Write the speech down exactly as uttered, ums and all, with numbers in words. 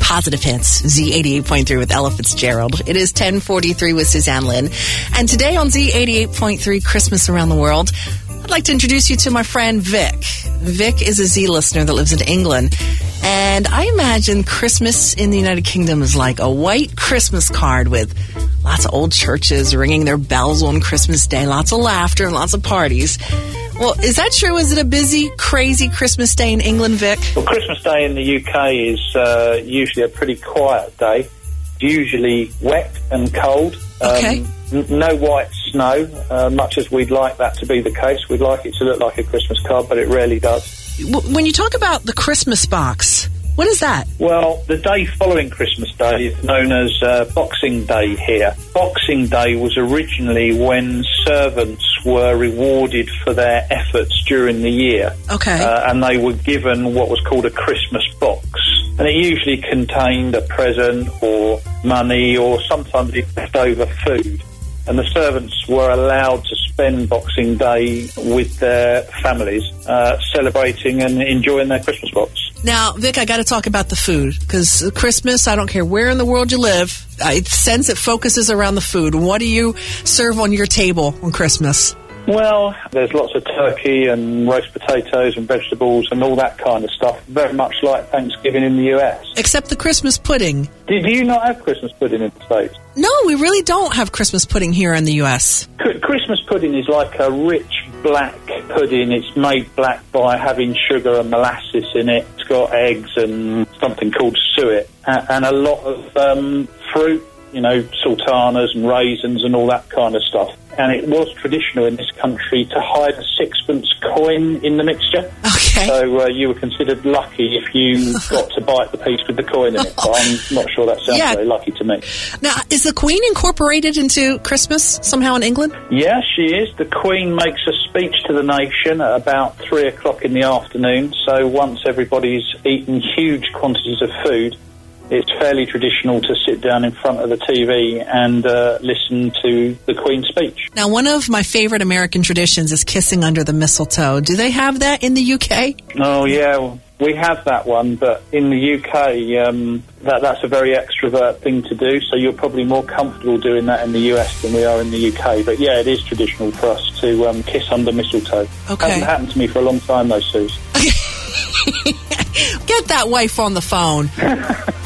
Positive Hits, Z eighty-eight point three with Ella Fitzgerald. It is ten forty-three with Suzanne Lynn. And today on Z eighty-eight point three, Christmas Around the World, I'd like to introduce you to my friend Vic. Vic is a Z listener that lives in England. And I imagine Christmas in the United Kingdom is like a white Christmas card with lots of old churches ringing their bells on Christmas Day, lots of laughter and lots of parties. Well, is that true? Is it a busy, crazy Christmas Day in England, Vic? Well, Christmas Day in the U K is uh, usually a pretty quiet day. Usually wet and cold. Okay. Um, n- no white snow, uh, much as we'd like that to be the case. We'd like it to look like a Christmas card, but it rarely does. When you talk about the Christmas box, what is that? Well, the day following Christmas Day is known as uh, Boxing Day here. Boxing Day was originally when servants were rewarded for their efforts during the year. Okay. Uh, and they were given what was called a Christmas box. And it usually contained a present or money or sometimes leftover food. And the servants were allowed to spend Boxing Day with their families, uh, celebrating and enjoying their Christmas box. Now, Vic, I got to talk about the food, because Christmas, I don't care where in the world you live, I sense it focuses around the food. What do you serve on your table on Christmas? Well, there's lots of turkey and roast potatoes and vegetables and all that kind of stuff, very much like Thanksgiving in the U S. Except the Christmas pudding. Do, do you not have Christmas pudding in the States? No, we really don't have Christmas pudding here in the U S. C- Christmas pudding is like a rich black pudding. It's made black by having sugar and molasses in it. It's got eggs and something called suet and, and a lot of um, fruit, you know, sultanas and raisins and all that kind of stuff. And it was traditional in this country to hide a sixpence coin in the mixture. Okay. So uh, you were considered lucky if you got to bite the piece with the coin in it. But I'm not sure that sounds Yeah. very lucky to me. Now, is the Queen incorporated into Christmas somehow in England? Yeah, she is. The Queen makes a speech to the nation at about three o'clock in the afternoon. So once everybody's eaten huge quantities of food, it's fairly traditional to sit down in front of the T V and uh, listen to the Queen's speech. Now, one of my favorite American traditions is kissing under the mistletoe. Do they have that in the U K? Oh, yeah, we have that one, but in the U K, um, that, that's a very extrovert thing to do, so you're probably more comfortable doing that in the U S than we are in the U K. But yeah, it is traditional for us to um, kiss under mistletoe. Okay. Hasn't happened to me for a long time, though, Suze. Get that wife on the phone.